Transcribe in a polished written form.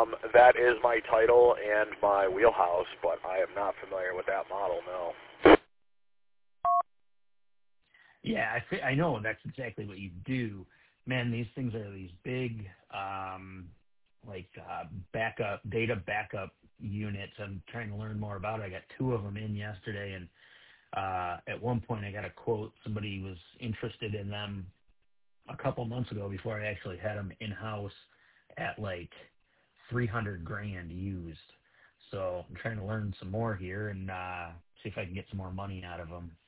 That is my title and my wheelhouse, but I am not familiar with that model, no. Yeah, I know that's exactly what you do. Man, these things are these big, data backup units. I'm trying to learn more about it. I got 2 of them in yesterday, and at one point I got a quote. Somebody was interested in them a couple months ago before I actually had them in-house at like $300,000 used. So I'm trying to learn some more here and see if I can get some more money out of them.